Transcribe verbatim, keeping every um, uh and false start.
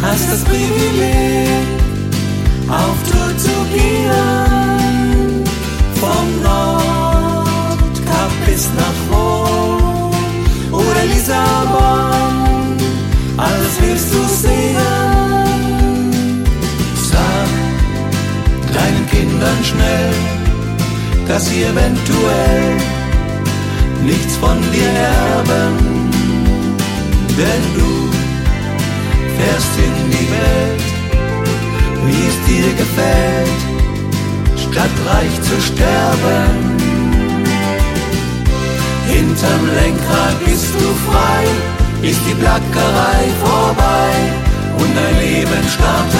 hast das Privileg, auf Tour zu gehen, vom Nordkap bis nach Rom oder Lissabon, alles willst du sehen. Sag deinen Kindern schnell, dass sie eventuell nichts von dir erben, denn du fährst in die Welt, wie es dir gefällt, statt reich zu sterben. Hinterm Lenkrad bist du frei, ist die Plackerei vorbei und dein Leben startet